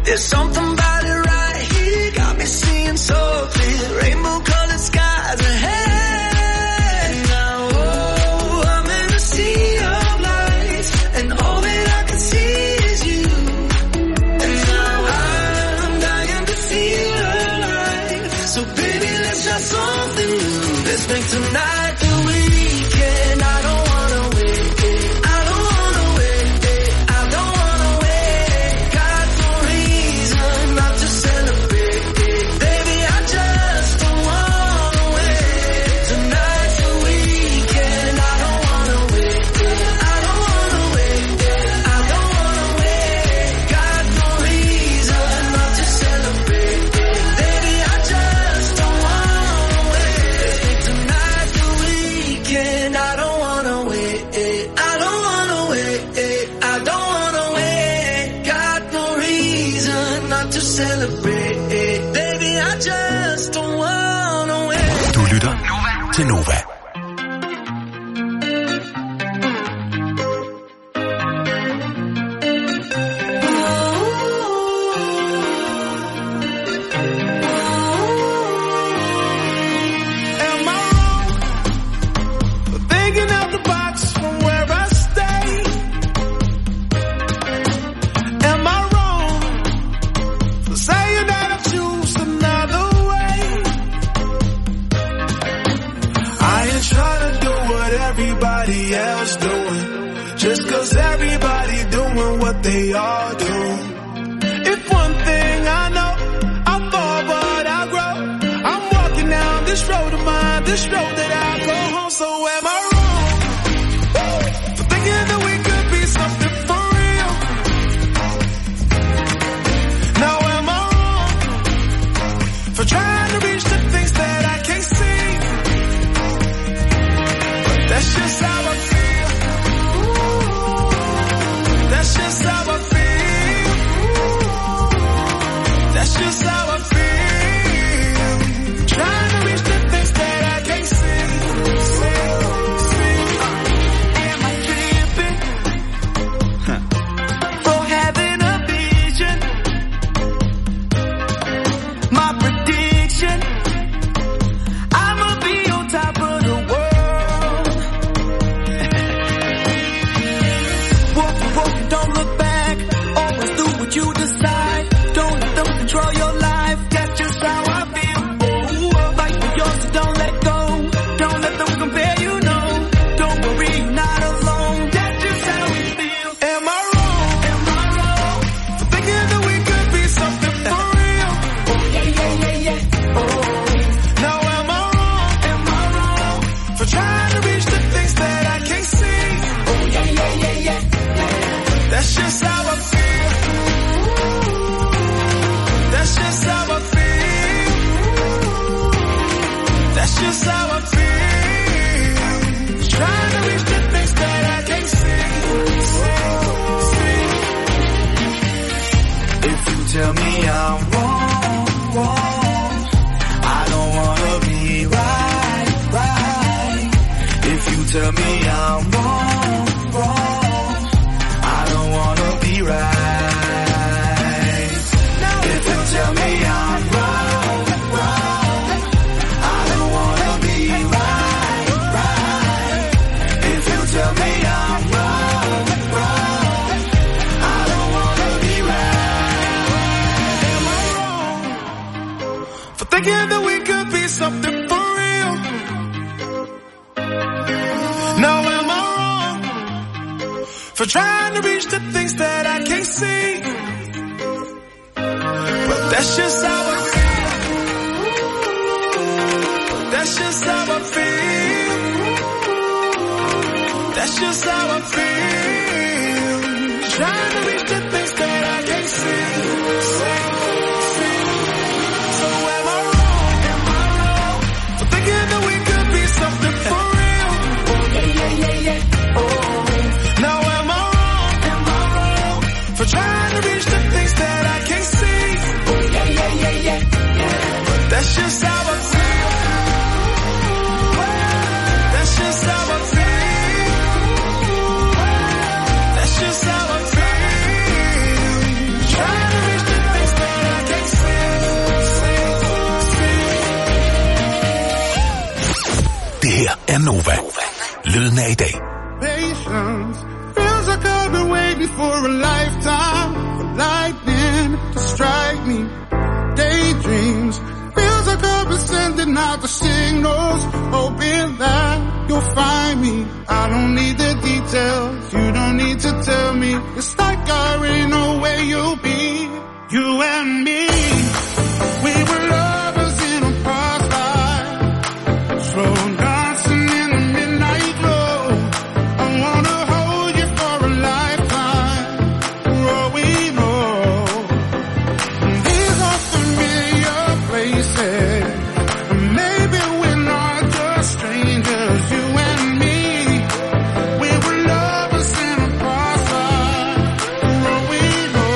There's something about it right here, got me seeing so clear. Rainbow colored skies ahead. Now, oh, I'm in a sea of lights, and all that I can see is you. And now I'm dying to feel alive. So baby, let's try something new. Let's make tonight the weekend. I don't wanna wait. I don't wanna wait. I don't wanna wait. Got no reason not to celebrate. Baby, I just don't wanna wait. Tonight's the weekend. I don't wanna wait. I don't wanna wait. I don't wanna wait. Got no reason not to celebrate. Baby, I just don't wanna wait. Tonight's the weekend. I don't wanna wait. I don't wanna wait. I don't wanna wait. Got no reason not to celebrate. Baby, I just don't wanna wait. Du lytter til Nova. Am I wrong for thinking out the box from where I stay? Am I wrong for saying that I choose another way? I ain't trying to do what everybody else doing, just 'cause everybody doing what they all do. If one thing I know, I fall but I grow. I'm walking down this road of mine, this road that I go home. So am I wrong for thinking that we could be something for real? Now am I wrong for trying to reach the things that I can't see? But that's just how I feel. That's just how I feel. That's just how I feel. Trying to reach the things that I can't see. Am I tripping for having a vision? My prediction, I'ma be on top of the world. Whoa, don't look back. Always do what you decide. Don't let them control your life. That's just how I feel. Fight for yours, so don't let go. Don't let them compare, you know. Don't worry, you're not alone. That's just how we feel. Am I wrong? Am I wrong for thinking that we could be something for real? Oh yeah. Oh. Now am I wrong? Am I wrong for trying to reach the things that I can't see? Oh yeah. That's just how I feel. That's just how I feel. That's just how I feel. Trying to reach the things that I can't see. If you tell me I'm wrong, I don't wanna be right. If you tell me I'm wrong, I don't wanna be right. If you tell me I'm wrong, I don't wanna be right. If you tell me I'm wrong, I don't wanna be right. Am I wrong for thinking that we could be something for real? Now am I wrong for trying to reach the things that I can't see? But that's just how I feel. That's just how I feel. That's just how I feel. Trying to reach the things that I can't see. So am I wrong? Am I wrong for thinking that we could be something for real? Oh yeah. Oh. Now am I wrong? Am I wrong for trying to reach the things that I can't see? Oh yeah. But that's just how I feel. That's just how I feel. That's just how I feel. Trying to reach the things Nova. Lyden af i dag. Patience feels like I've been waiting for a lifetime for lightning to strike me. Daydreams feels like I've been sending out the signals, hoping that you'll find me. I don't need the details, you don't need to tell me. It's like I already know where you'll be. You and me, we were lovers in a past life, slow dancing in the midnight glow. I wanna hold you for a lifetime, for all we know. These are familiar places, and maybe we're not just strangers. You and me, we were lovers in a past life, for all we know.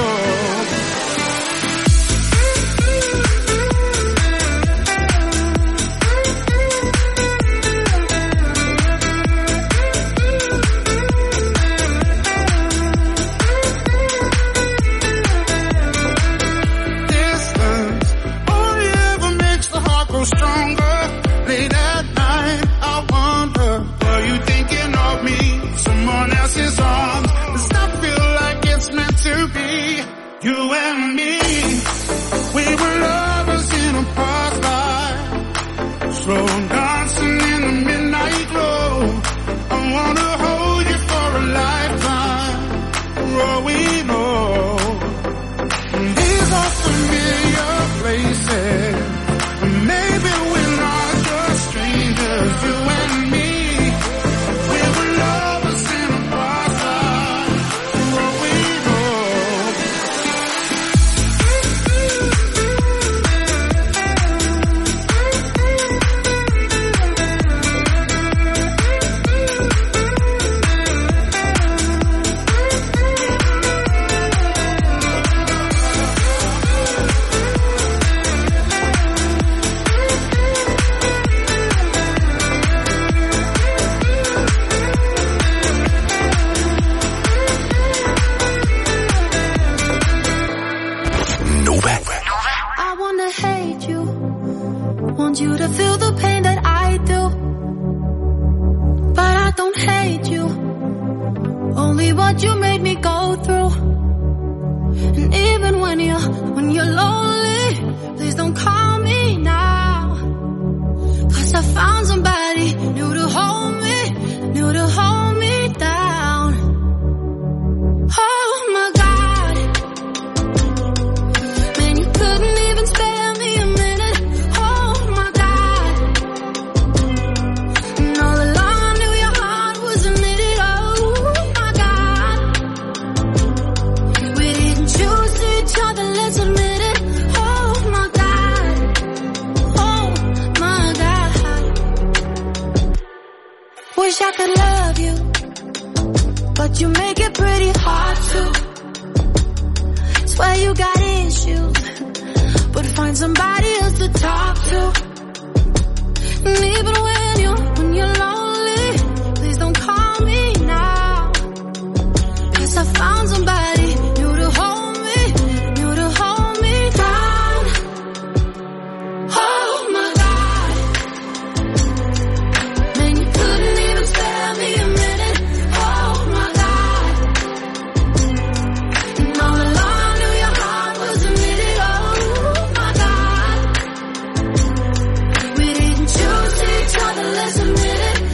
Distance only ever makes the heart grow stronger. Late at night, I wonder, are you thinking of me? Someone else's arms. Does that feel like it's meant to be? You and me, we were lovers in a past life, slow dancing in the midnight glow. I wanna hold you for a lifetime, for all we know. These are familiar places, and maybe we're not just strangers. You and me, we were lovers in a past life, for all we know. Nova. I wanna hate you, want you to feel the pain that I do, but I don't hate you, only what you made me go through. And even when you're lonely, please don't call me now, 'cause I found somebody new to hold me down. Oh my God, man, you couldn't even spare me a minute. Oh my God, and all along I knew your heart wasn't in it. Oh my God, we didn't choose each other, let's admit it. Oh my God, oh my God. Wish I could love you, but you make it pretty hard to. Swear you got issues, but find somebody else to talk to. And even when you're lonely, please don't call me now, 'cause I found somebody new to hold me down. Oh my God, man, you couldn't even spare me a minute. Oh my God, and all along I knew your heart wasn't in it. Oh my God, we didn't choose each other, let's admit it.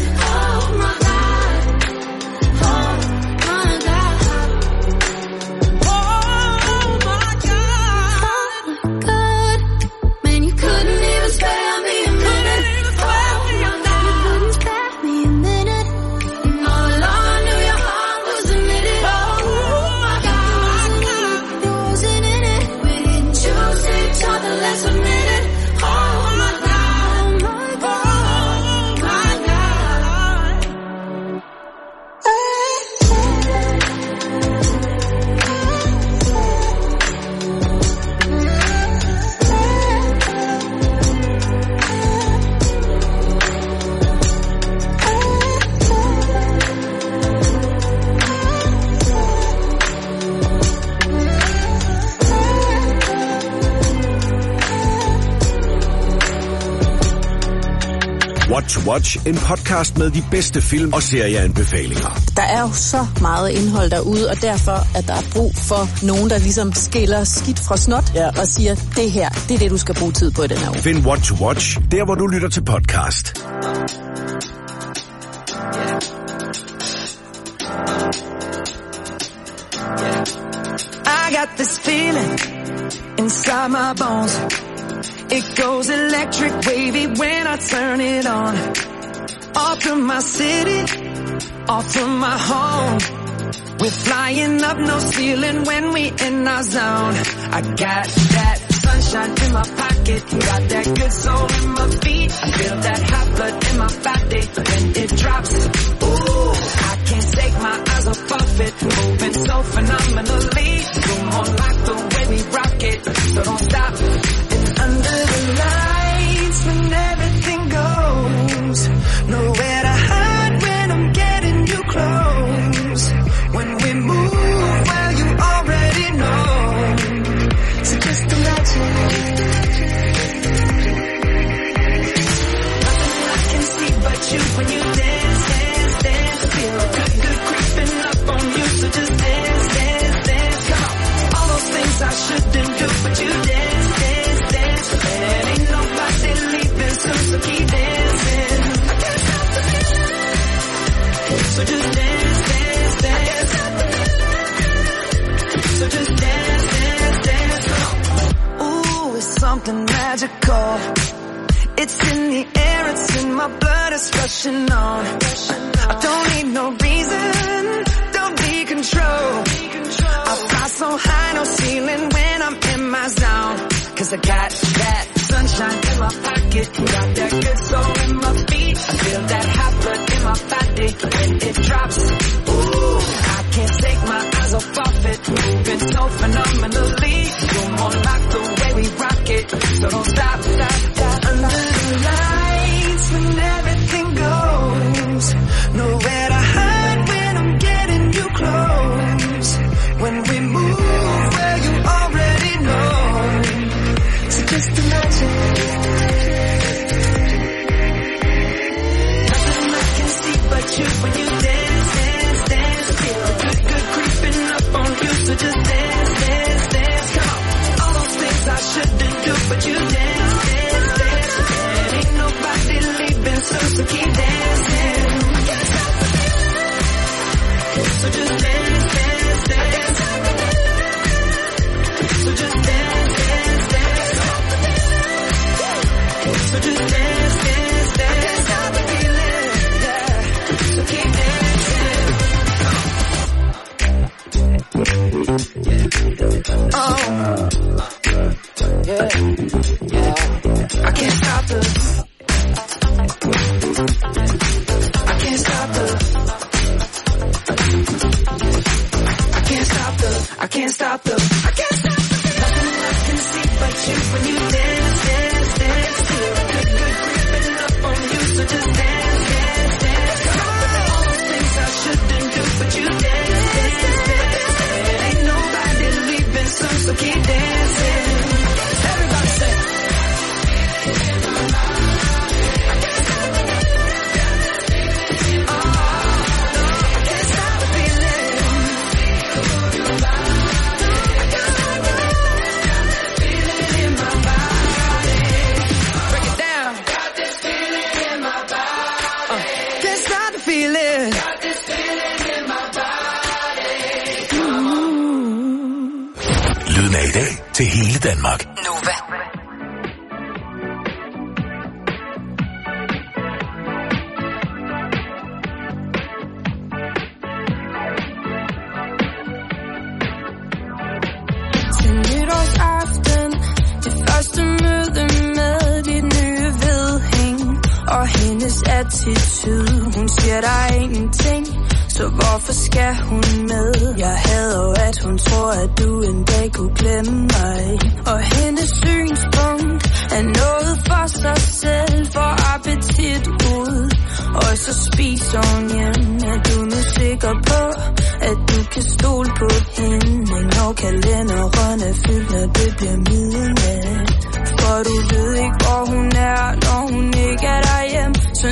What to Watch, en podcast med de bedste film og serieanbefalinger. Der er jo så meget indhold derude, og derfor at der er brug for nogen, der ligesom skiller skidt fra snot og siger, det her, det er det, du skal bruge tid på i den her uge. Find What to Watch, der hvor du lytter til podcast. I got this feeling inside my bones. It goes electric wavy when I turn it on. Off from my city, off from my home. We're flying up, no ceiling when we in our zone. I got that sunshine in my pocket, got that good soul in my feet. I feel that hot blood in my body when it drops. Ooh, I can't take my eyes off it, moving so phenomenally. Come on, like the way we rock it, so don't stop. And under the lights, when everything goes, nowhere to hide when I'm getting you close. When we move, well, you already know. So just imagine. Nothing I can see but you when you dance, dance, dance. Feel good, good creeping up on you. So just dance, dance, dance. Come on. All those things I shouldn't do, but you dance, dance, dance. And ain't nobody leaving soon, so keep dancing. I can't stop the feeling. So just dance, dance, dance. So just dance, dance, dance. Ooh, it's something magical. It's in the air, it's in my blood, it's rushing on. I don't need no reason, don't be control. I fly so high, no ceiling when I'm in my zone. Cause I got that sunshine in my pocket, got that good soul in my feet. I feel that hot blood in my body when it drops. Ooh, I can't take my eyes off it, moving so phenomenally. You're more like the way we rock it, so don't stop, stop, stop. Under the lights when everything goes, nowhere to hide when I'm getting you close. When we move, well, you already know. So just imagine. Nothing I can see but you when you dance, dance, dance. Feel good, good creeping up on you. So just dance, dance, dance. Come on. All those things I shouldn't do, but you dance, dance, dance. And ain't nobody leaving soon, so keep dancing. I can't stop the feeling. So just dance, dance, dance. So just dance, dance, dance. So just dance, dance, dance. I can't stop the feeling. Yeah. So keep dancing. Oh, yeah, yeah. I can't stop the. I can't stop the. I can't stop the. I can't stop the. I can't stop the. Nothing I can see but you when you dance, dance, dance. Feel good, good creeping up on you, so just dance, dance, dance. All those things I shouldn't do, but you dance, dance, dance. And ain't nobody leaving soon, so keep dancing. Everybody say. Til hele Danmark. Nova. Til nytårsaften, det første møde med dit nye vedhæng og hendes attitude. Hun siger der er ingenting, så hvorfor skal hun med? Jeg hader, at hun tror, at du en dag kunne glemme mig. Og hendes synspunkt er noget for sig selv, for appetit ud. Og så spiser hun hjem. Er du nu sikker på, at du kan stole på hende? Når kalenderen er fyldt, når det bliver midnat. For du ved ikke, hvor hun er, når hun ikke er derhjemme. Så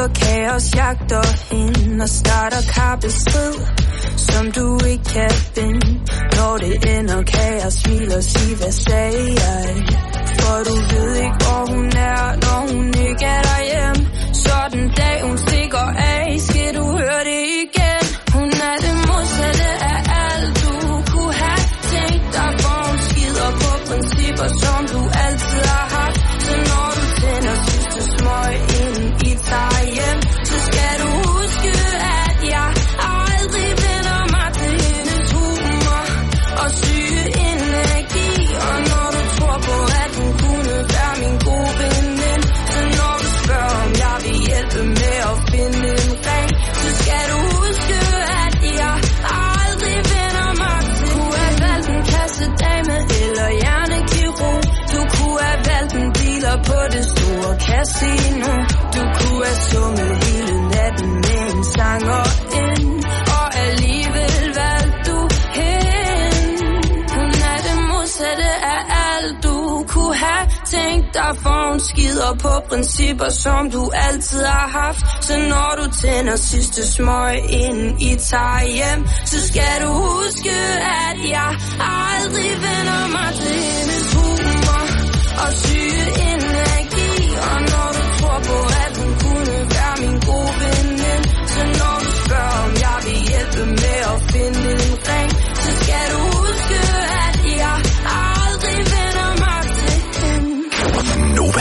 og kaos jagter hende og starter kappestrid, som du ikke kan vinde. Når det ender, kan jeg smile og sige, hvad sagde jeg? For du ved ikke, hvor hun er, når hun ikke er derhjemme. Så den dag hun stikker af, skal du høre det igen. Hun er det modsatte af alt du kunne have tænkt dig, for hun skider på principper, som du altid har haft. Så når du tænder sidste smøg, inden I tager hjem, så skal du huske, at jeg aldrig vender mig til hendes humor og syge energi. Og når du tror på, at hun kunne være min gode veninde, så når du spørger, om jeg vil hjælpe med at finde en ring, så skal du huske, at jeg aldrig vender mig til. Du kunne have valgt en kassedame eller hjernekirurg. Du kunne have valgt en dealer på det store casino. Du kunne have sunget hele natten med en sanger ind, og alligevel valgte du hende. Hun er det modsatte af alt du kunne have tænkt dig, for hun skider på principper, som du altid har haft. Så når du tænder sidste smøg, inden I tager hjem, så skal du huske, at jeg aldrig vender mig til hendes humor og syge energi. Og når du tror på, at hun kunne være min gode veninde, så når du spørger, om jeg vil hjælpe med at finde en ring, så skal du huske, at jeg aldrig vender mig til hende. Nova.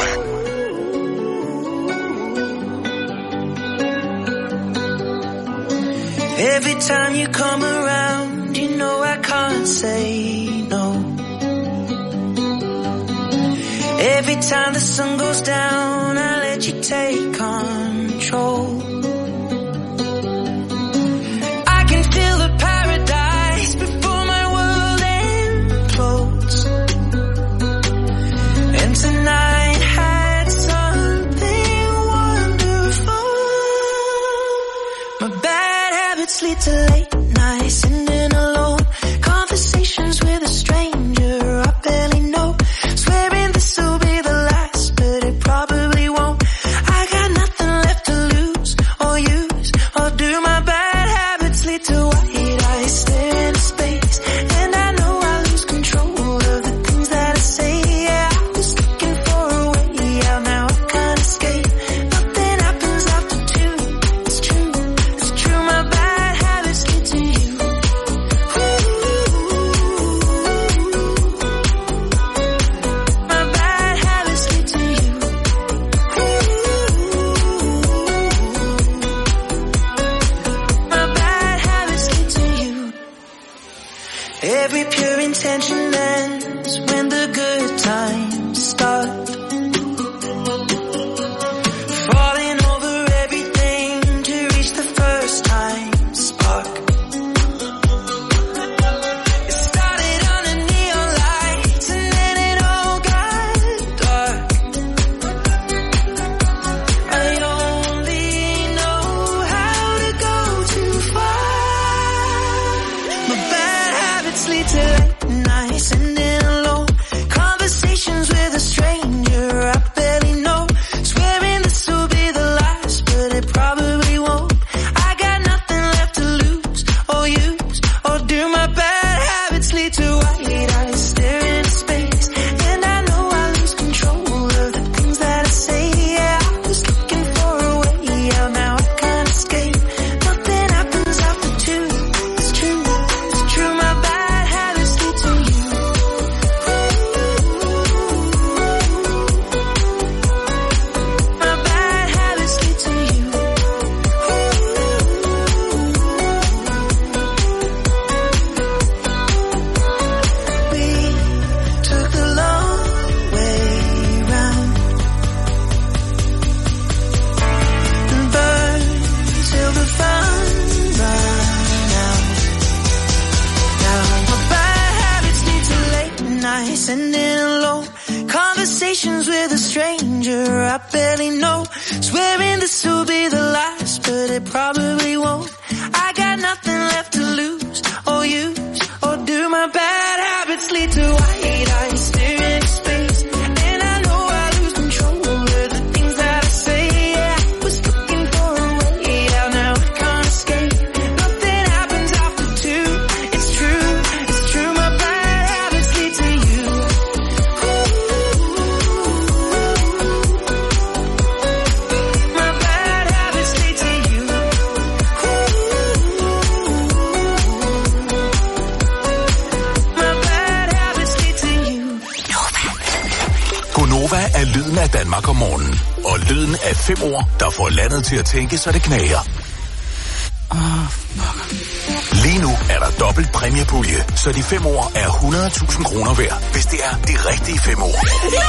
Every time you come around, you know I can't say no. Every time the sun goes down, I let you take control. I can feel the paradise before my world implodes. And tonight had something wonderful. My bad habits lead to late nights, sitting alone. Conversations with a stranger I barely know. Swearing this will be the last, but it probably won't. I got nothing left to lose or use or do. My bad habits lead to white eyes stare into space, and I know I lose control of the things that I say. Yeah, I was looking for a way out, now I can't escape. Nothing happens after two. It's true, it's true. My bad habits lead to you. My bad habits lead to you. My bad habits lead to you. Every pure intention ends when the good times start. Falling over everything to reach the first time spark. It started under neon lights and then it all got dark. I only know how to go too far. My bad habits lead to late nights, sitting alone. Conversations with a stranger I barely know. Swearing this will be the last, but it probably won't. I got nothing left to lose or use or do. My bad habits lead to white eyes stare into space, and I know I lose control of the things that I say. Yeah, I was looking for a way out, now I can't escape. Nothing happens after two. It's true, it's true. My bad habits lead to you. My bad habits lead to you. We took the long way round and burned till the fun ran out. Now my bad habits lead to late nights, sitting alone. Conversations with a stranger I barely know. Swearing this will be the last, but it probably won't. I got nothing left to lose or use or do. My bad habits lead to white eyes stare into space, and I know I lose control of the things that I say. Yeah, I was looking Nova er lyden af Danmark om morgenen. Og lyden af 5 ord, der får landet til at tænke, så det knager. Lige nu er der dobbelt præmiepulje, så de 5 ord er 100.000 kroner værd, hvis det er de rigtige 5 ord.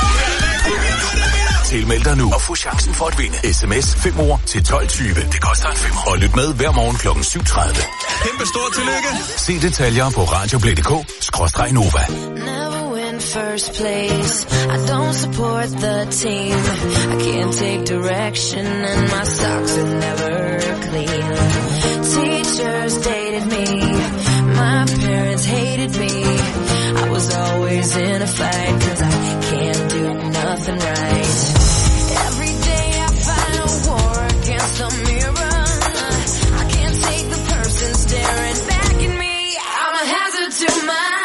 Tilmeld dig nu og få chancen for at vinde. SMS 5 ord til 12.20. Det koster en 5. Og lyt med hver morgen kl. 7.30. Kæmpe stort tillykke. Se detaljer på radioplay.dk/Nova. First place, I don't support the team. I can't take direction and my socks are never clean. Teachers dated me, my parents hated me. I was always in a fight 'cause I can't do nothing right. Every day I fight a war against the mirror. I can't take the person staring back at me. I'm a hazard to myself.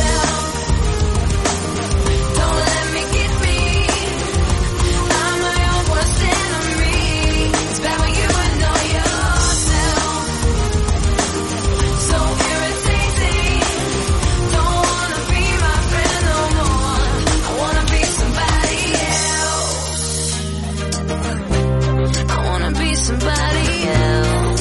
Somebody else,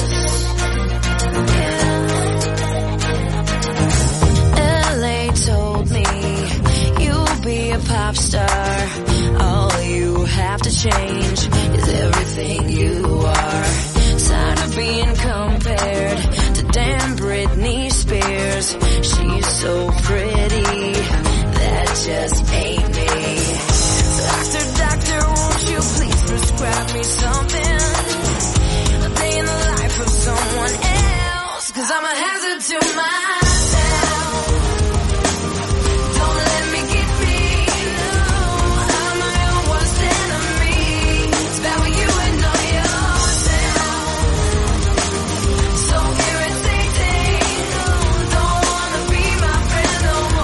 yeah. LA told me you'll be a pop star. All you have to change is everything you are. Tired of being compared to damn Britney Spears. She's so pretty, that just ain't me. Doctor, won't you please prescribe me something? In the life of someone else, 'cause I'm a hazard to myself. Don't let me get me. No, I'm my own worst enemy. It's bad when you ignore yourself. So irritating. Don't wanna be my friend no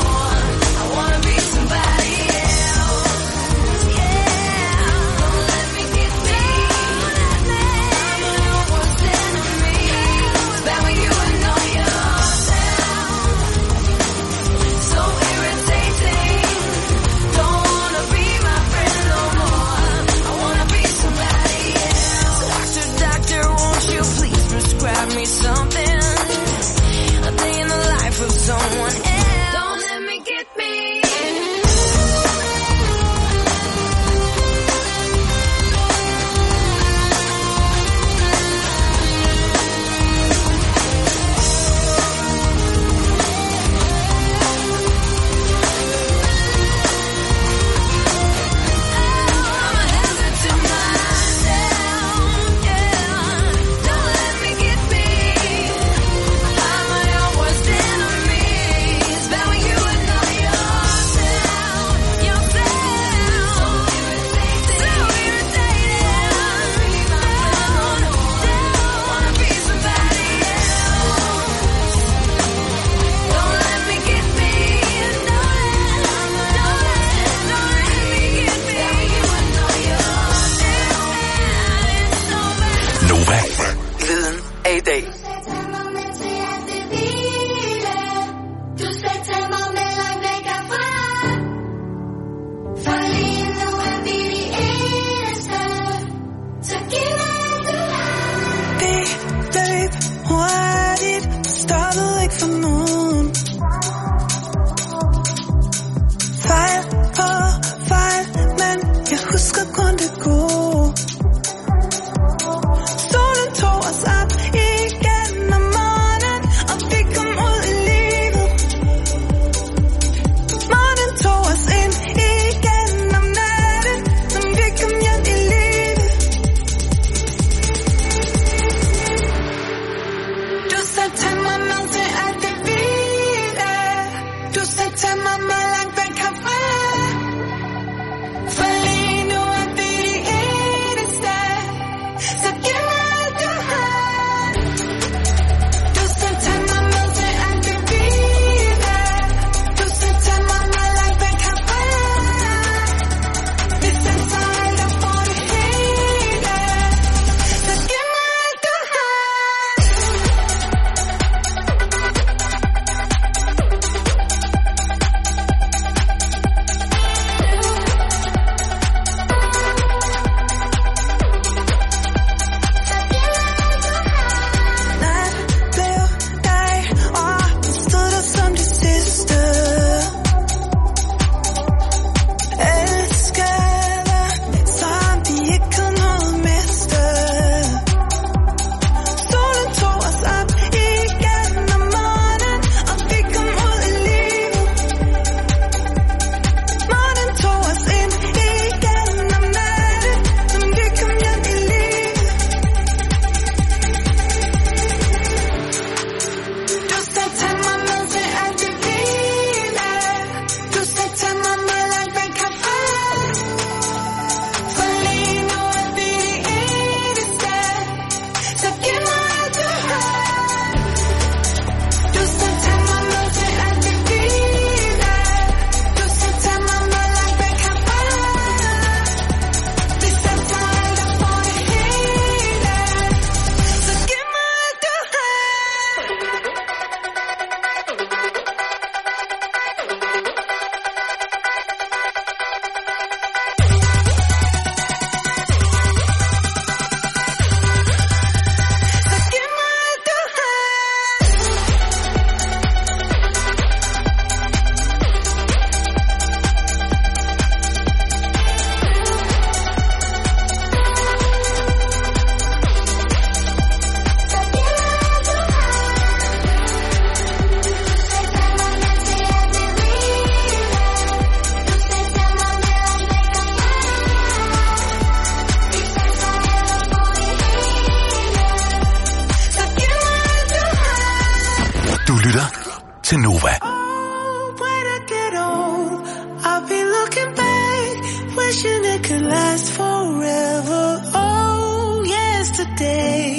wishing it could last forever. Oh, yesterday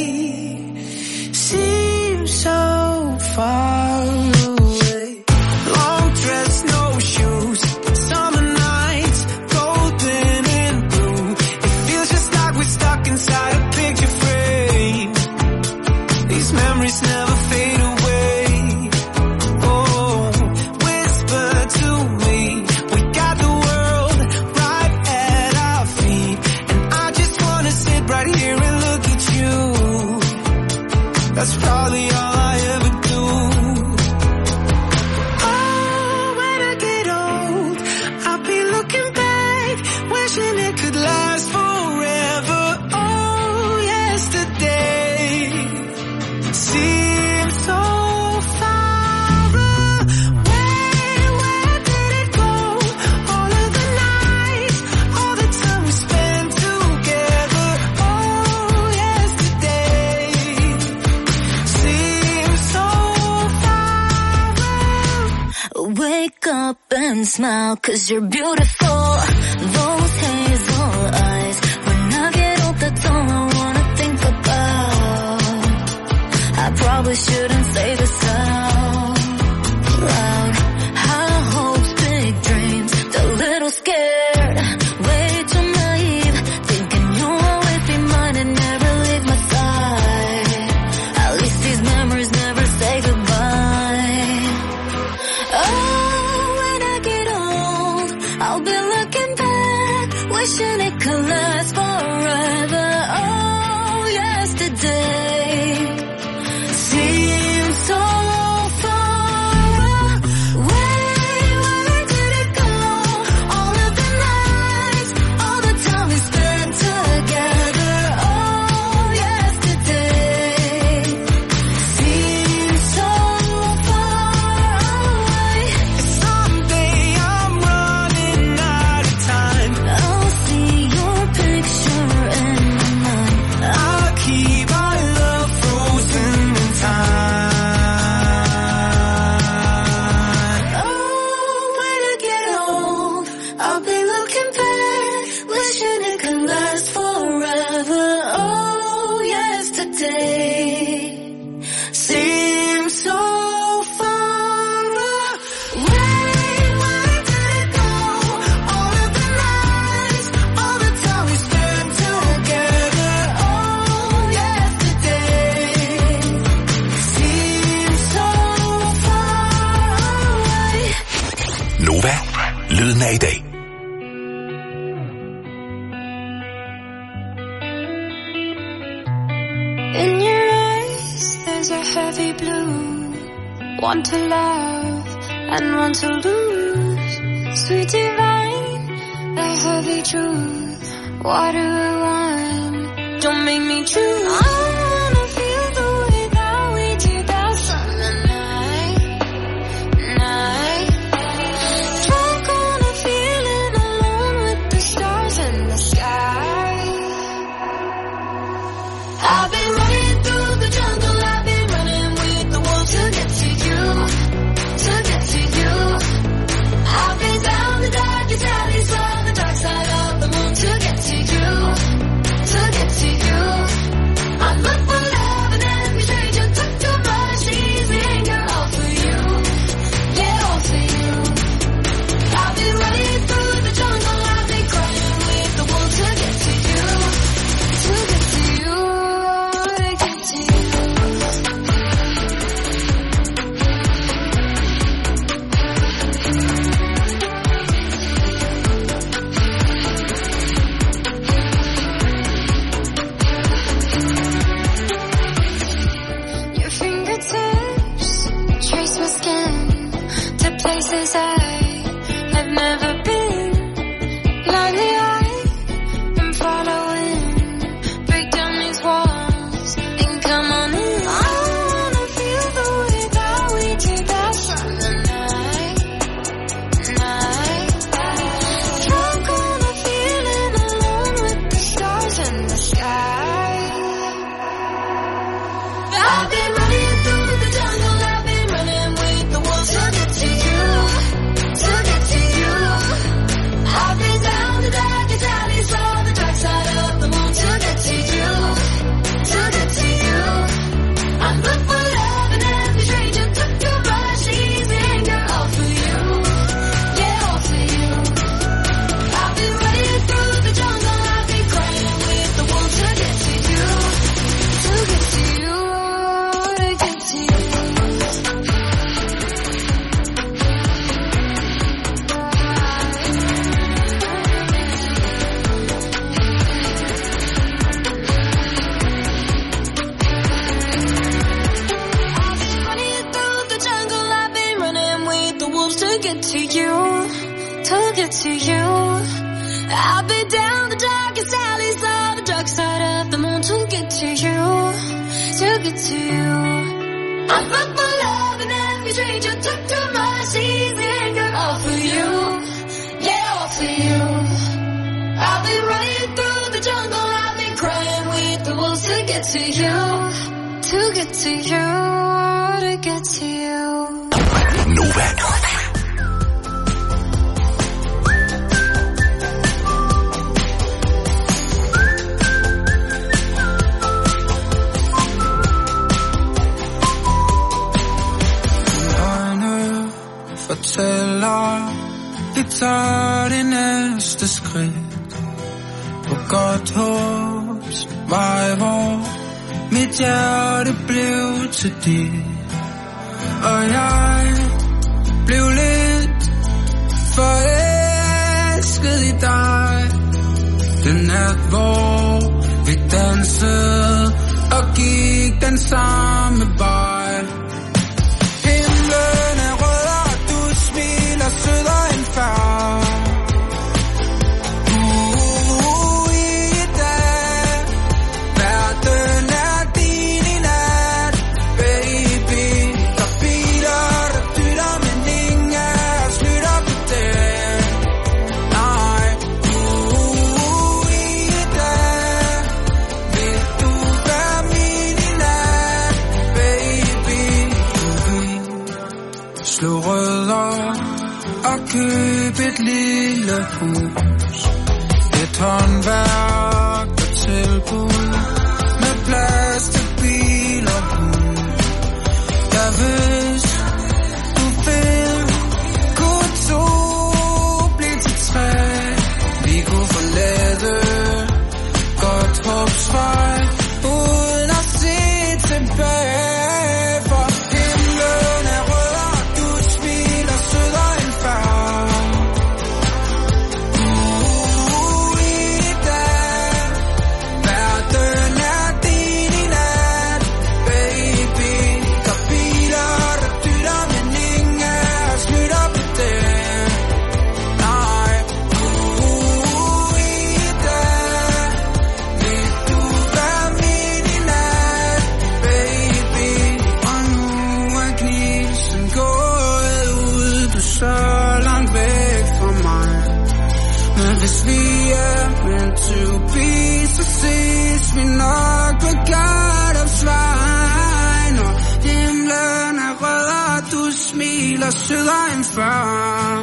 seems so far away. Long dress, no shoes, summer nights, golden and blue. It feels just like we're stuck inside a picture frame. These memories never fade away. Oh, whisper to me, we got the world right at our feet, and I just wanna sit right here and look at you. That's probably all I ever do. Oh, when I get old, I'll be looking back, wishing it could last forever. Oh, yesterday seems so far away. Where did it go? All of the nights, all the time we spent together. Oh, yesterday seems so far away. Wake up and smile, 'cause you're beautiful. Those hazel eyes. When I get old, that's all I wanna think about. I probably shouldn't say this out loud. High hopes, big dreams, a little scared, way too naive, thinking you'll always be mine and never leave my side. At least these memories never say goodbye. Oh, when I get old, I'll be looking back, wishing it could last forever. Oh, yesterday seems so far away. Where did it go? All of the nights, all the time we spent together. Oh, yesterday seems so far away. Someday I'm running out of time. I'll see your picture in my mind. I'll keep our love frozen in time. Oh, when I get old, I'll be looking back, wishing it could last forever. Oh, yesterday seems so far away. Where did it go? All of the nights, all the time we spent together. Oh, yesterday seems so far away. Nova, lyden af i dag. In your eyes, there's a heavy blue. One to love and one to lose. Sweet divine, the heavy truth. Water or wine, don't make me choose. I wanna feel the way that we did that summer night. Drunk on a feeling, alone with the stars in the sky. I've been running through the jungle, I've been running with the wolves to get to you, to get to you. I've been down the darkest alleys on the dark side of the moon to get to you, to get to you. I'm to you. I'll be down the darkest alleys of the dark side of the moon to get to you, to get to you. I felt my love in every stranger, took too much easy anger. All for you, yeah, all for you. I'll be running through the jungle, I'll be crying with the wolves to get to you, to get to you, to get to you. Nova. Fortæller, vi tager det næste skridt på godt håbs vej, hvor mit hjerte blev til dit. Og jeg blev lidt forelsket i dig. Den nat, hvor vi dansede og gik den samme vej. Himlen er rød, og du smiler sødere end før. I dag, verden er din i nat, baby. Der biler, der dytter, men ingen af os lytter på det. Nej, i dag, vil du være min i nat, baby. Slå rødder og køb et lille hus, et håndværk og tilbud med plads til bil og hund. Ja, hvis du vil, kunne to blive til tre. Vi kunne forlade godt håbsvej uden at se tilbage. For himlen er rød, og du smiler sødere end før. I dag, verden er din i nat, baby. Der biler, der dytter, men ingen af os lytter på det. Nej, i dag, vil du være min i nat, baby. Og nu er knisen gået ud, du er så langt væk fra mig. Men hvis vi er meant to be, så ses vi nok på God of vej. Når himlen er rød, og du smiler sødere end før.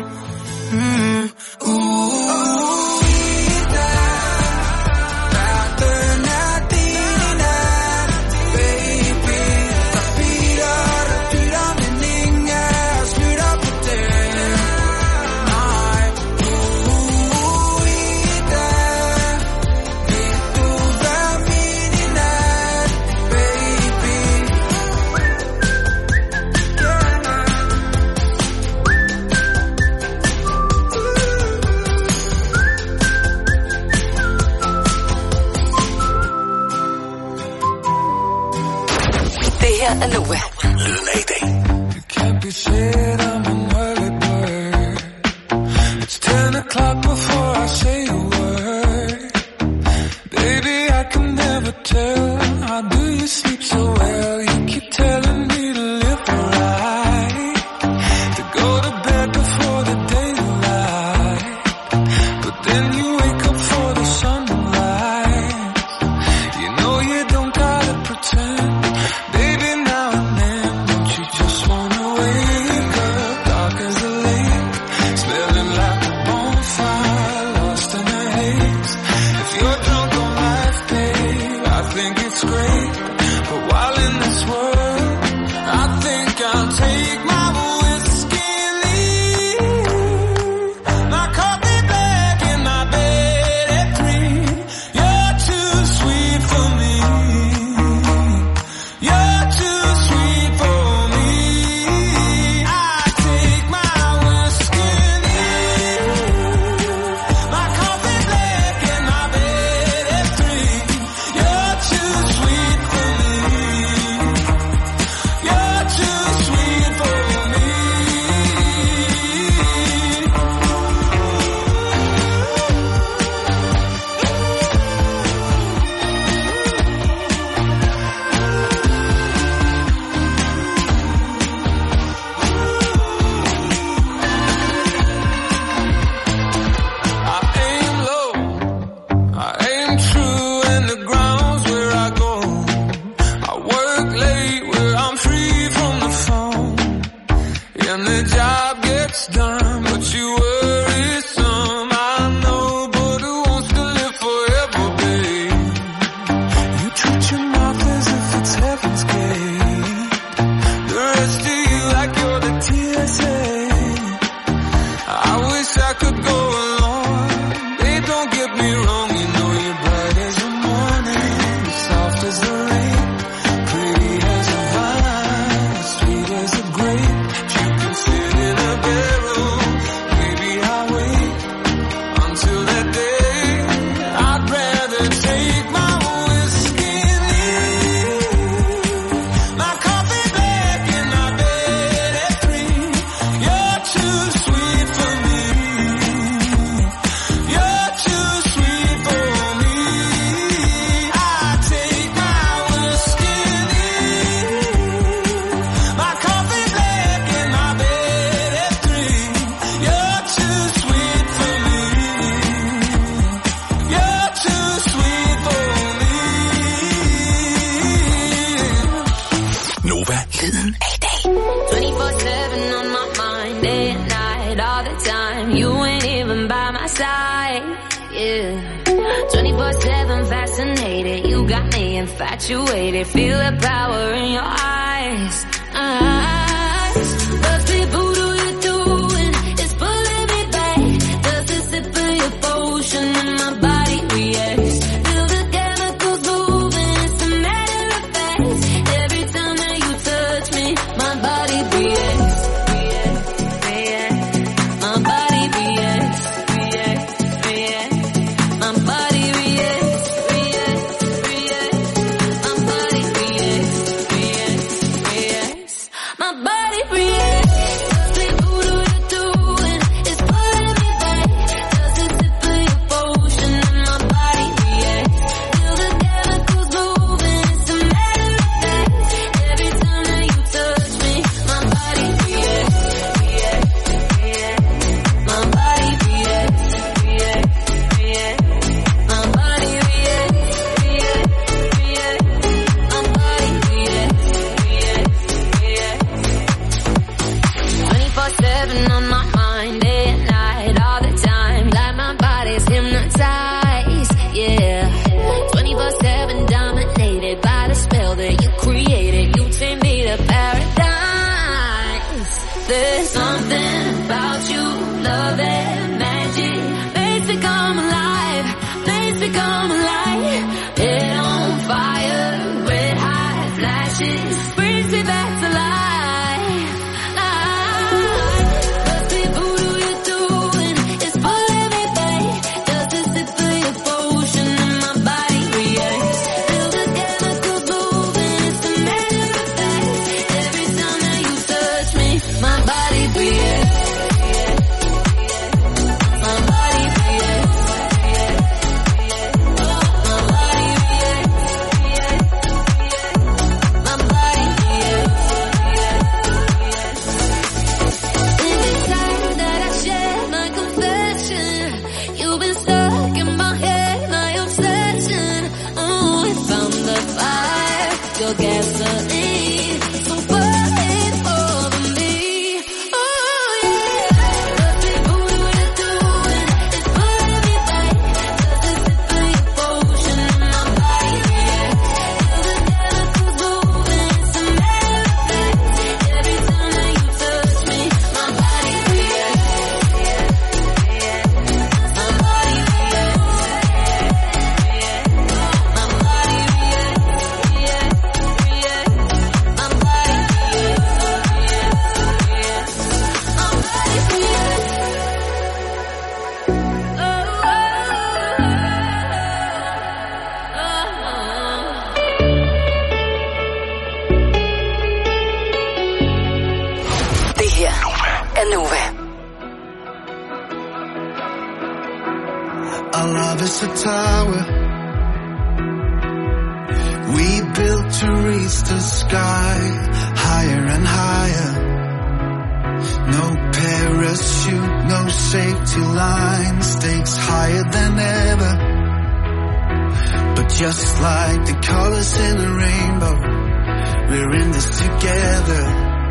I dag, verden er din i nat, baby. Der biler, der dytter, men ingen af os lytter på det. Nej, i dag, vil du være min i nat, baby. Det her er Nova. Lyden af i dag. You can't be said I'm an early bird. It's 10 o'clock before I say a word. Baby, I can never tell. How do you sleep so well? You keep telling me to live right, to go to bed before the daylight. But then you wake up for the sunrise. You know you don't gotta pretend. Baby, now and then, don't you just wanna wake up dark as a lake, smelling like a bonfire, lost in a hypnotized, yeah. 24/7 fascinated, you got me infatuated. Feel the power in your eyes. But people, do you doing? It's pulling me back. Does the sip of your potion and my body reacts? Feel the chemicals moving, it's a matter of fact. Every time that you touch me, my body reacts. My body reacts. My body reacts. My body reacts. My body reacts. People, do you doing? It's pulling me back. Does it sip of your potion and my body reacts? Feel the chemicals moving, it's a matter of fact. Every time that you touch me, my body reacts. My body reacts. My body reacts. My body reacts. 24/7 on my mind, day and night, all the time. Like my body's hypnotized, yeah. 24/7 dominated by the spell that you created. You take me to paradise. There's something about you, love and magic. Makes me come alive, makes me come alive. Head on fire, red hot flashes, brings me back to life. But people, do you doing? It's pulling me back. Does it sip of your potion and my body reacts? Feel the chemicals moving, it's a matter of fact. Every time that you touch me, my body reacts. My body reacts. My body reacts. My body reacts. Every time that I share my confession, you've been stuck in my head, my obsession. Oh, I found the fire, your gasoline, so burning over me. Oh yeah, but people, do you doing? It's pulling me back. Does it sip of your potion and my body reacts? Feel the chemicals moving, it's a matter of fact. Every time that you touch me, my body reacts. My body reacts. My body reacts. My body Det her er Nova. Our love is a tower we built to reach the sky, higher and higher. No parachute, no safety line, stakes higher than ever. But just like the colors in a rainbow, we're in this together.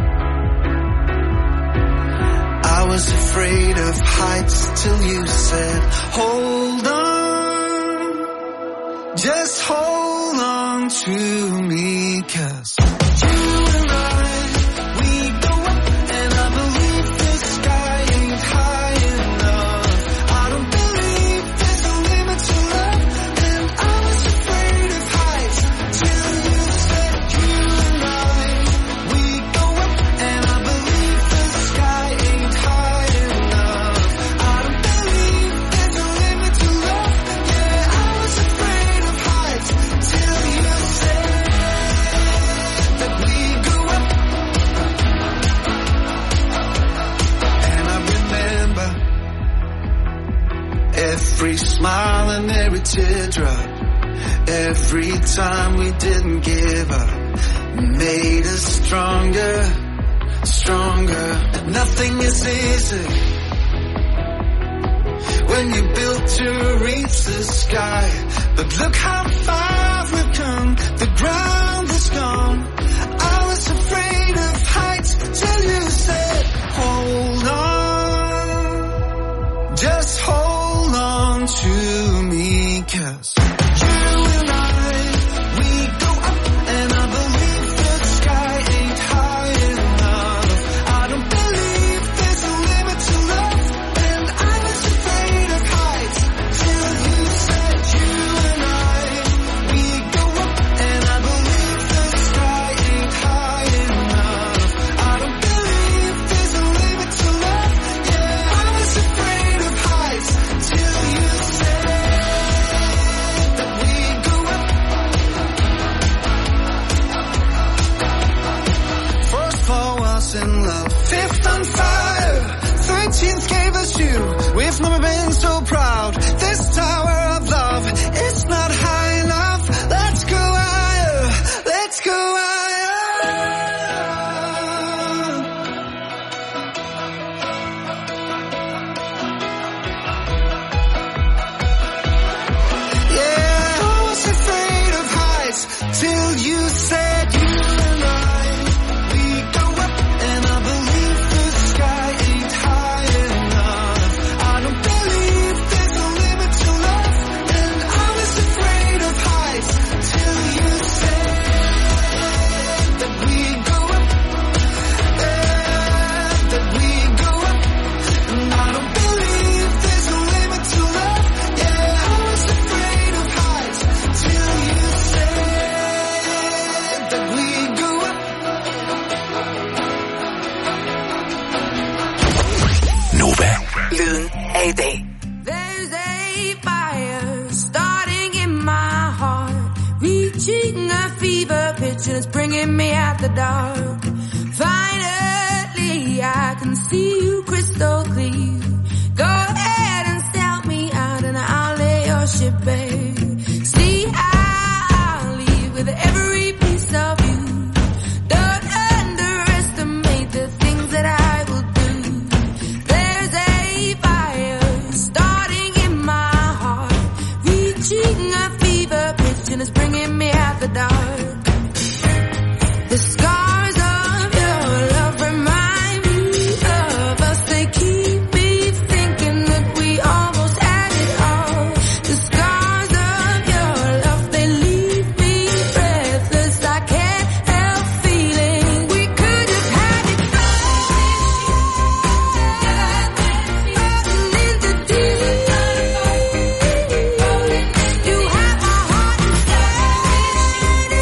I was afraid of heights till you said, hold on, just hold on to me, 'cause you and I, we go up, and I believe the sky ain't high enough. I don't believe there's a limit to love, and I was afraid of heights till you said, you and I, we go up, and I believe the sky ain't high enough. I don't believe there's a limit to love. Yeah, I was afraid of heights till you said that we go up. And I remember every smile and every teardrop, every time we didn't give up, made us stronger, stronger. Nothing is easy when you built to reach the sky, but look how far we've come. The ground is gone. I was afraid of heights till you said, hold on, just hold on to me, 'cause you and I, we go up and I believe the sky ain't high enough. I don't believe there's a limit to love, and I was afraid of heights till you said you and I, we go up and I believe the sky ain't high enough. I don't believe there's a limit to love, yeah, I was afraid of heights till you said that we go up. First floor was in love, fifth on fire, 13th gave us you. We've never been so proud. This tower of love is not high enough. Let's go higher, let's go higher. Yeah, I was afraid of heights till you said you and I, we go up and I believe the sky ain't high enough. I don't believe there's a limit to love, and I was afraid of heights till you said that we go up, that we go up. And I don't believe there's a limit to love, yeah, I was afraid of heights till you said that we go up. Nova. Lyden af i dag. There's a fire starting in my heart, reaching a fever pitch and it's bringing me out the dark. Finally, I can see you crystal clear. Go ahead and sell me out and I'll lay your ship bare. See, I'll leave with every piece of you. Don't underestimate the things that I will do. There's a fire starting in my heart, reaching a fever pitch and it's bringing me out the dark. The scars of your love remind me of us. They keep me thinking that we almost had it all. The scars of your love, they leave me breathless. I can't help feeling we could have had it all. In the deep, you have my heart inside.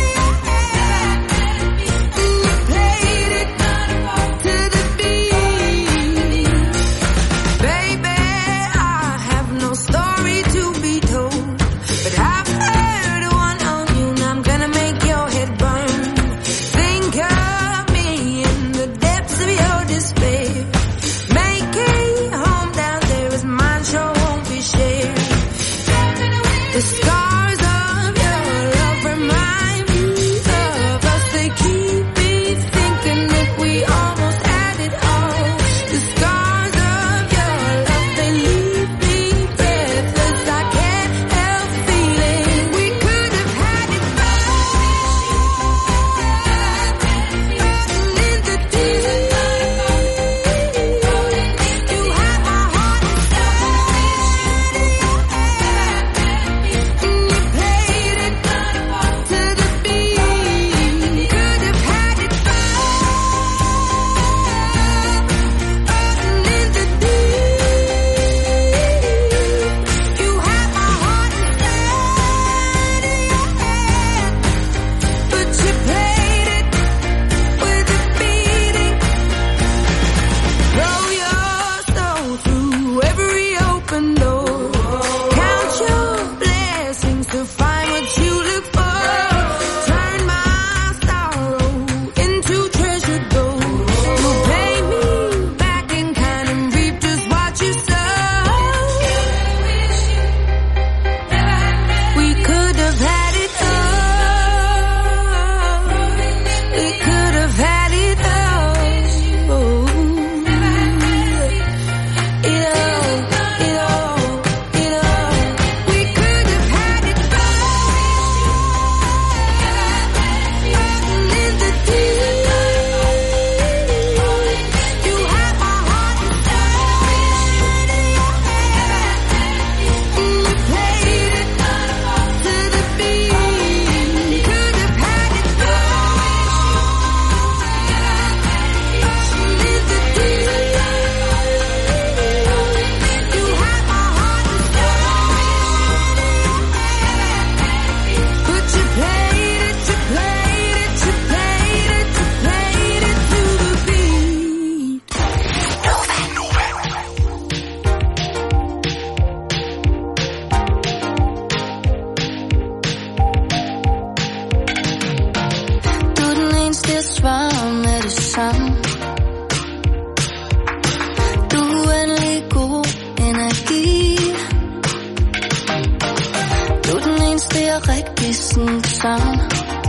er rigtig sådan det samme.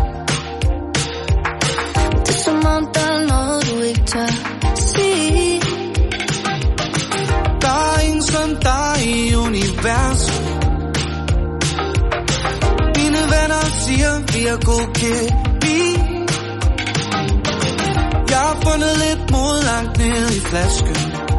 Det er som om der er noget du ikke tør sige. Der er ingen som dig i universet. Mine venner siger vi er god kemi. Jeg har fundet lidt mod langt ned i flasken.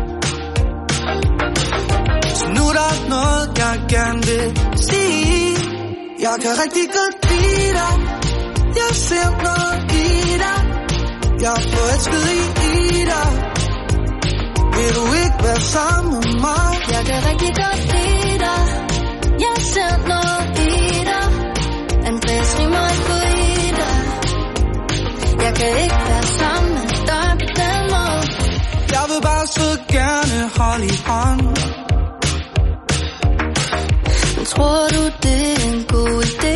Så nu er der noget jeg gerne vil sige. Jeg kan rigtig godt lide dig. Jeg ser noget i dig. Jeg er forelsket i dig. Vil du ikke være sammen med mig? Jeg kan rigtig godt lide dig. Jeg ser noget i dig. Andreas rimer på i dig. Jeg kan ikke være sammen med dig på den måde. Jeg vil bare så gerne holde i hånd. Men tror du det er en god idé?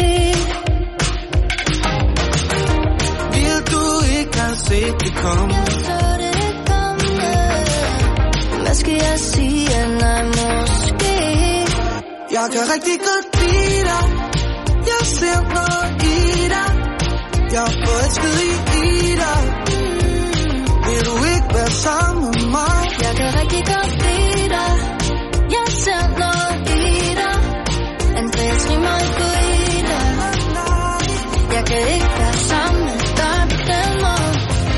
Vil du ikke have set det komme? Jeg så det komme. Hvad skal jeg sige? Nej, måske. Jeg kan rigtig godt lide dig. Jeg ser noget i dig. Jeg er forelsket i dig. Vil du ikke være sammen med mig? Jeg kan rigtig godt lide dig. Jeg ser noget i dig. Andreas rimer på i dig. Jeg kan ikke være sammen med dig på den måde.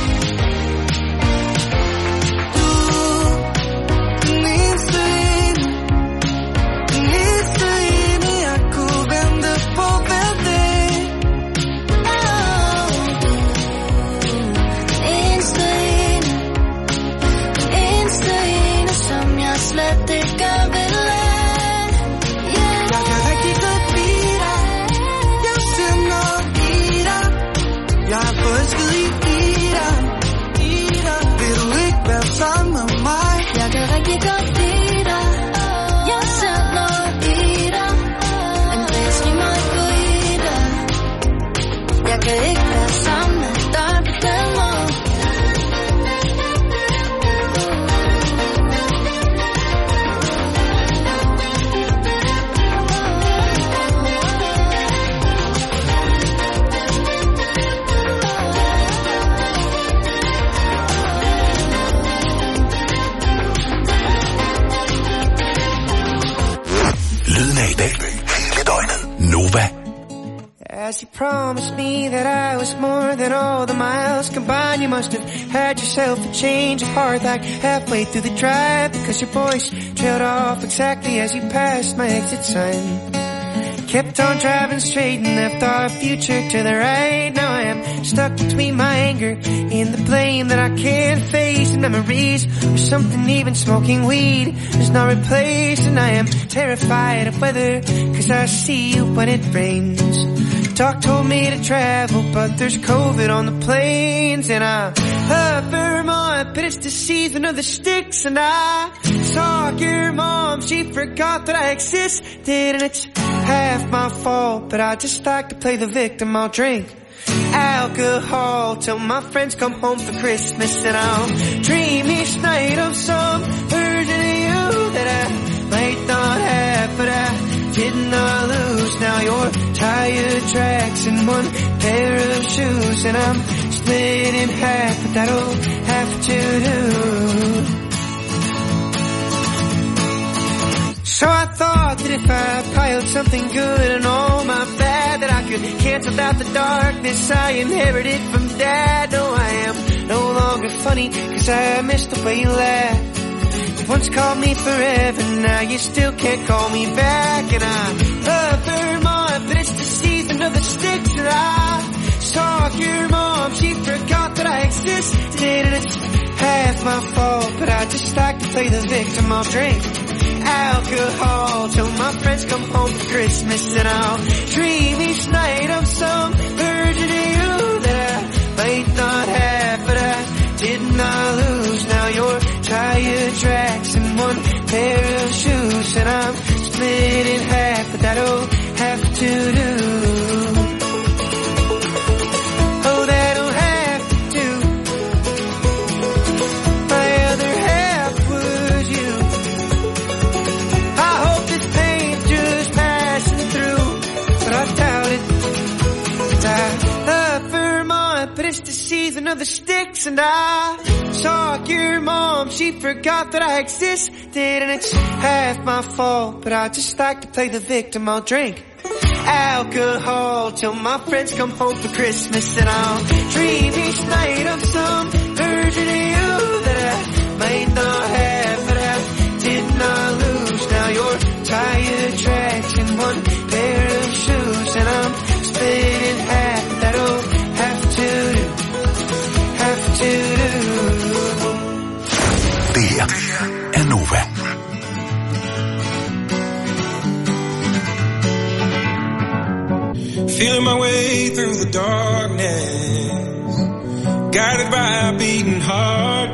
Du, den eneste ene, jeg kunne vente på hver dag. Eneste ene, som jeg slet ikke vil lade. Jeg kan rigtig godt lide dig. Jeg ser noget i dig. Jeg er forelsket i dig. Vil du ikke være sammen med mig? Jeg kan rigtig godt lide dig. Jeg ser noget i dig. Andreas rimer på i dig. Jeg kan ikke være sammen med dig på den måde. Lyden af i dag. Hele døgnet. Nova. As you promised me that I was more than all the miles combined, you must have had yourself a change of heart like halfway through the drive, because your voice trailed off exactly as you passed my exit sign. Kept on driving straight and left our future to the right. Now I am stuck between my anger and the blame that I can't face, and memories or something even smoking weed does not replace. And I am terrified of weather, cause I see you when it rains. Doc told me to travel, but there's COVID on the planes. And I love Vermont, but it's the season of the sticks. And I saw your mom, she forgot that I existed. And it's half my fault, but I just like to play the victim. I'll drink alcohol till my friends come home for Christmas. And I'll dream each night of some version of you that I might not have, but I did not lose. Now your tire tracks in one pair of shoes, and I'm split in half, but that'll have to do. So I thought that if I piled something good and all my bad, that I could cancel out the darkness I inherited from Dad. No, I am no longer funny, cause I missed the way you laughed. You once called me forever, now you still can't call me back. And I love Vermont, but it's the season of the sticks. And I saw your mom, she forgot that I existed. And it's half my fault, but I just like to play the victim. I'll drink alcohol till my friends come home for Christmas, and I'll dream each night of some version of you that I might not have, but I did not lose. Now your tire tracks in one pair of shoes, and I'm split in half, but that'll have to do. Oh, that'll have to do. My other half was you. I hope this pain's just passing through, but I doubt queen of the sticks, and I saw your mom, she forgot that I existed, and it's half my fault, but I just like to play the victim. I'll drink alcohol till my friends come home for Christmas, and I'll dream each night of some version of you that I might not have, but I did not lose. Now you're tire tracks and one pair of shoes, and I'm spinning half. That'll have to do. Det her er Nova. Feeling my way through the darkness, guided by a beating heart.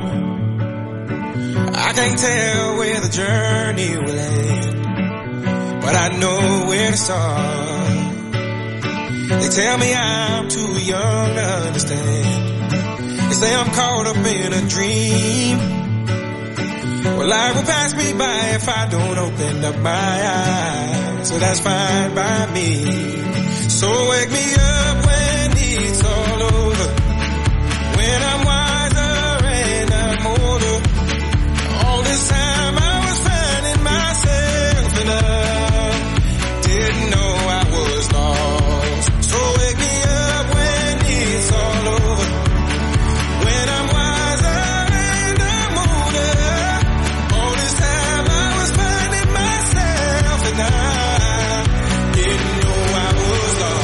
I can't tell where the journey will end, but I know where to start. They tell me I'm too young to understand. They say I'm caught up in a dream. Well, life will pass me by if I don't open up my eyes, so that's fine by me. So wake me up when it's all over, when I'm wiser and I'm older. All this time I was finding myself, and I didn't know I was lost. So wake me up when it's all over, when I'm wiser and I'm older. All this time I was finding myself, and I didn't know I was lost.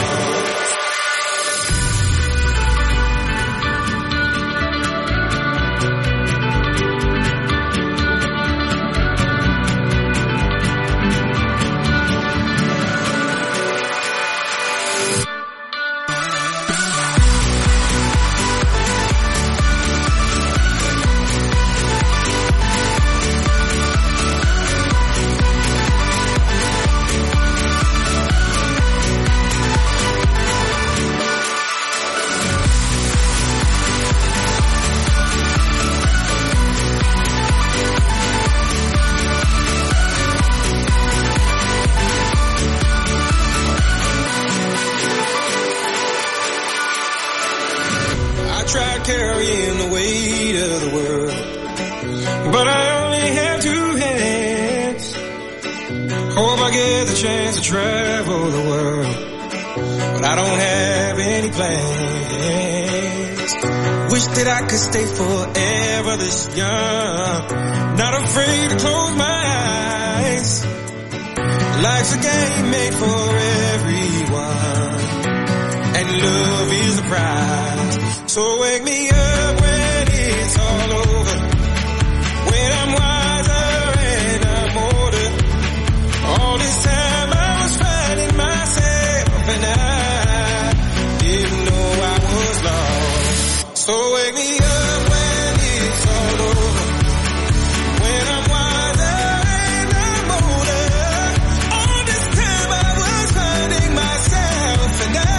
Tried carrying the weight of the world, but I only have two hands. Hope I get the chance to travel the world, but I don't have any plans. Wish that I could stay forever this young, not afraid to close my eyes. Life's a game made for everyone, and love is the prize. So wake me up when it's all over, when I'm wiser and I'm older. All this time I was finding myself, and I didn't know I was lost. So wake me up when it's all over, when I'm wiser and I'm older. All this time I was finding myself, and I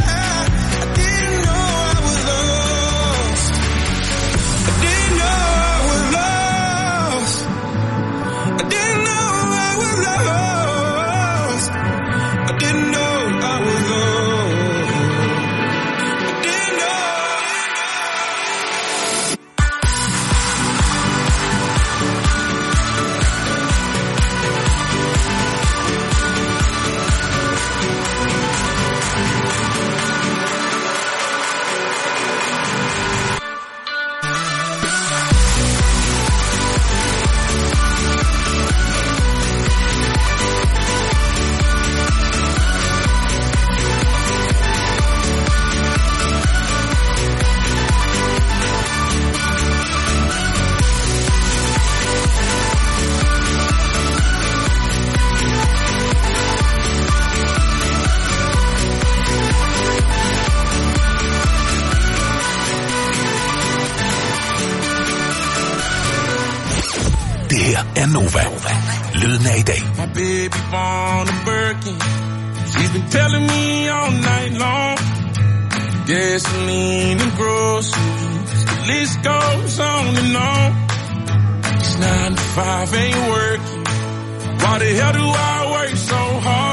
didn't know I was lost. I didn't know I was lost. I didn't know I was lost. I didn't know I was lost. I didn't know. Det her er Nova. Lyden af i dag. My baby born a Birkin. She's been telling me all night long. Gasoline and groceries, the list goes on and on. This 9 to 5 ain't working. Why the hell do I work so hard?